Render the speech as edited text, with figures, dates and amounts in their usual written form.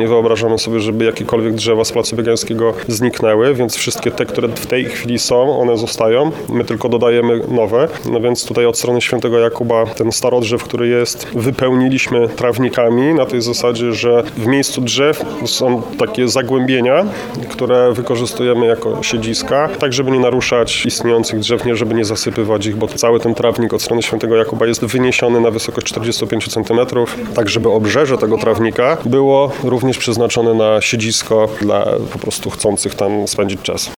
Nie wyobrażamy sobie, żeby jakiekolwiek drzewa z Placu Biegańskiego zniknęły, więc wszystkie te, które w tej chwili są, one zostają. My tylko dodajemy nowe. No więc tutaj od strony Świętego Jakuba ten starodrzew, który jest, wypełniliśmy trawnikami na tej zasadzie, że w miejscu drzew są takie zagłębienia, które wykorzystujemy jako siedziska, tak żeby nie naruszać istniejących drzew, nie żeby nie zasypywać ich, bo cały ten trawnik od strony Świętego Jakuba jest wyniesiony na wysokość 45 cm, tak żeby obrzeże tego trawnika było również przeznaczone na siedzisko dla po prostu chcących tam spędzić czas.